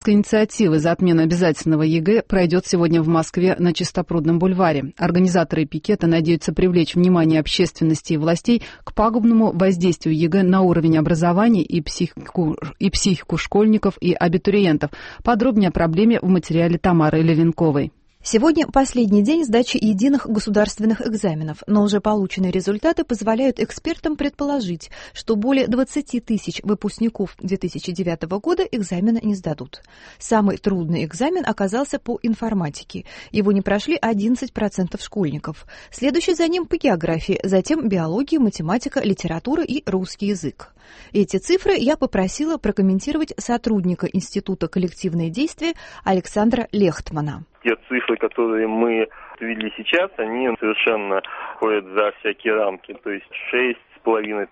Повестка инициативы за отмену обязательного ЕГЭ пройдет сегодня в Москве на Чистопрудном бульваре. Организаторы пикета надеются привлечь внимание общественности и властей к пагубному воздействию ЕГЭ на уровень образования и психику школьников и абитуриентов. Подробнее о проблеме в материале Тамары Левенковой. Сегодня последний день сдачи единых государственных экзаменов, но уже полученные результаты позволяют экспертам предположить, что более 20 тысяч выпускников 2009 года экзамена не сдадут. Самый трудный экзамен оказался по информатике. Его не прошли 11% школьников. Следующий за ним по географии, затем биология, математика, литература и русский язык. Эти цифры я попросила прокомментировать сотрудника Института коллективные действия Александра Лехтмана. Те цифры, которые мы видели сейчас, они совершенно ходят за всякие рамки. То есть 6,5,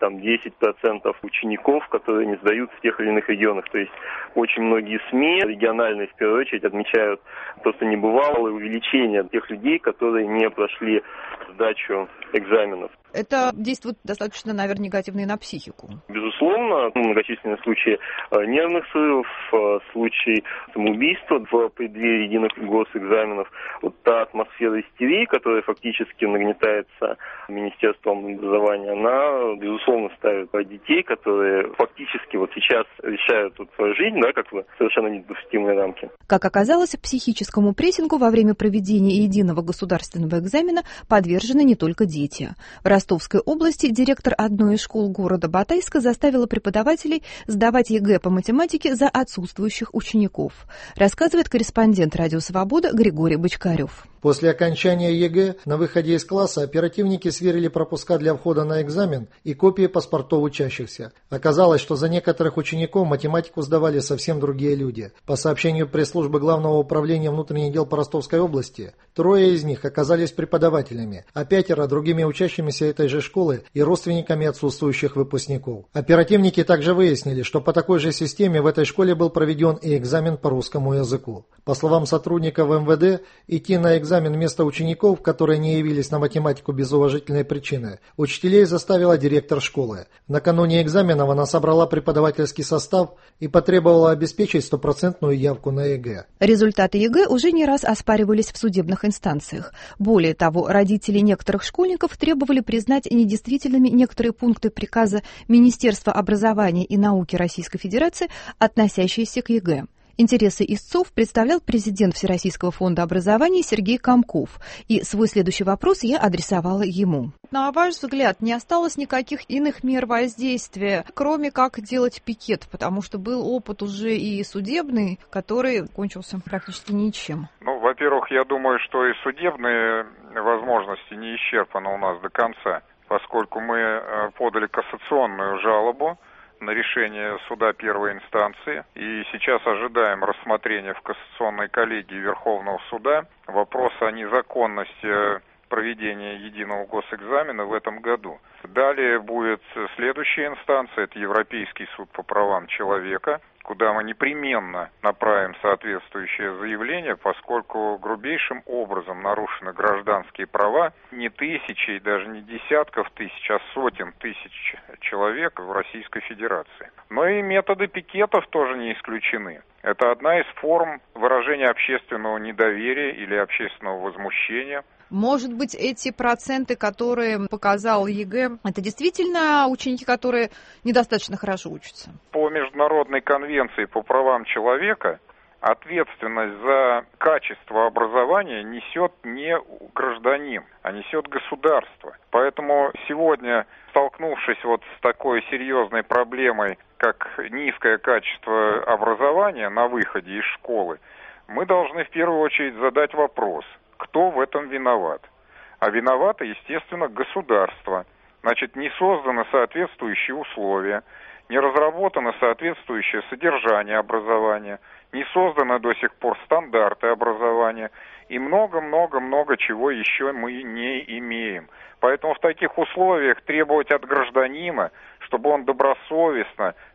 10% учеников, которые не сдают в тех или иных регионах. То есть очень многие СМИ, региональные в первую очередь, отмечают просто небывалое увеличение тех людей, которые не прошли сдачу экзаменов. Это действует достаточно, наверное, негативно и на психику. Безусловно, многочисленные случаи нервных срывов, случаи самоубийства в преддверии единых госэкзаменов. Вот та атмосфера истерии, которая фактически нагнетается Министерством образования, она, безусловно, ставит детей, которые фактически вот сейчас решают свою жизнь, как в совершенно недопустимые рамки. Как оказалось, психическому прессингу во время проведения единого государственного экзамена подвержены не только дети. В Ростовской области директор одной из школ города Батайска заставила преподавателей сдавать ЕГЭ по математике за отсутствующих учеников, рассказывает корреспондент «Радио Свобода» Григорий Бочкарев. После окончания ЕГЭ на выходе из класса оперативники сверили пропуска для входа на экзамен и копии паспортов учащихся. Оказалось, что за некоторых учеников математику сдавали совсем другие люди. По сообщению пресс-службы Главного управления внутренних дел по Ростовской области, 3 из них оказались преподавателями, а 5 другими учащимися этой же школы и родственниками отсутствующих выпускников. Оперативники также выяснили, что по такой же системе в этой школе был проведен и экзамен по русскому языку. По словам сотрудников МВД, идти на экзамен вместо учеников, которые не явились на математику без уважительной причины, учителей заставила директор школы. Накануне экзаменов она собрала преподавательский состав и потребовала обеспечить 100% явку на ЕГЭ. Результаты ЕГЭ уже не раз оспаривались в судебных инстанциях. Более того, родители некоторых школьников требовали признать недействительными некоторые пункты приказа Министерства образования и науки Российской Федерации, относящиеся к ЕГЭ. Интересы истцов представлял президент Всероссийского фонда образования Сергей Комков, и свой следующий вопрос я адресовала ему. На ваш взгляд, не осталось никаких иных мер воздействия, кроме как делать пикет, потому что был опыт уже и судебный, который кончился практически ничем? Во-первых, я думаю, что и судебные возможности не исчерпаны у нас до конца, поскольку мы подали кассационную жалобу на решение суда первой инстанции. И сейчас ожидаем рассмотрения в кассационной коллегии Верховного суда вопроса о незаконности проведения единого госэкзамена в этом году. Далее будет следующая инстанция, это Европейский суд по правам человека, куда мы непременно направим соответствующее заявление, поскольку грубейшим образом нарушены гражданские права не тысячи, даже не десятков тысяч, а сотен тысяч человек в Российской Федерации. Но и методы пикетов тоже не исключены. Это одна из форм выражения общественного недоверия или общественного возмущения. Может быть, эти проценты, которые показал ЕГЭ, это действительно ученики, которые недостаточно хорошо учатся? По Международной конвенции по правам человека ответственность за качество образования несет не гражданин, а несет государство. Поэтому сегодня, столкнувшись с такой серьезной проблемой, как низкое качество образования на выходе из школы, мы должны в первую очередь задать вопрос: кто в этом виноват? А виновато, естественно, государство. Значит, не созданы соответствующие условия, не разработано соответствующее содержание образования, не созданы до сих пор стандарты образования и много-много-много чего еще мы не имеем. Поэтому в таких условиях требовать от гражданина, чтобы он добросовестно,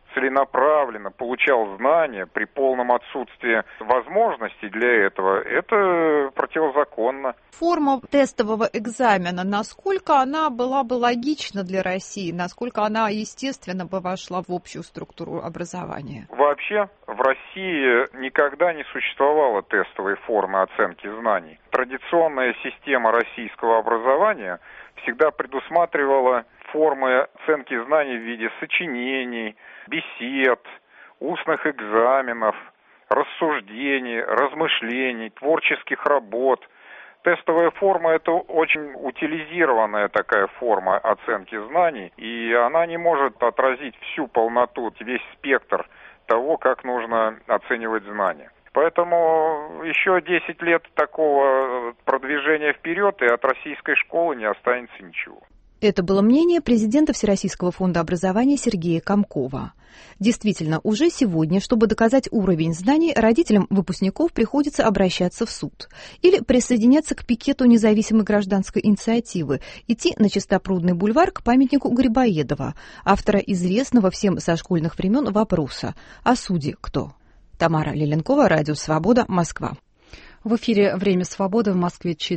целенаправленно получал знания при полном отсутствии возможностей для этого, это противозаконно. Форма тестового экзамена, насколько она была бы логична для России, насколько она, естественно, бы вошла в общую структуру образования? Вообще, в России никогда не существовало тестовой формы оценки знаний. Традиционная система российского образования всегда предусматривала формы оценки знаний в виде сочинений, бесед, устных экзаменов, рассуждений, размышлений, творческих работ. Тестовая форма – это очень утилизированная такая форма оценки знаний, и она не может отразить всю полноту, весь спектр того, как нужно оценивать знания. Поэтому еще 10 лет такого продвижения вперед, и от российской школы не останется ничего. Это было мнение президента Всероссийского фонда образования Сергея Комкова. Действительно, уже сегодня, чтобы доказать уровень знаний, родителям выпускников приходится обращаться в суд или присоединяться к пикету независимой гражданской инициативы, идти на Чистопрудный бульвар к памятнику Грибоедова, автора известного всем со школьных времен вопроса «О суде кто?». Тамара Леленкова, Радио Свобода, Москва. В эфире «Время свободы» в Москве 4.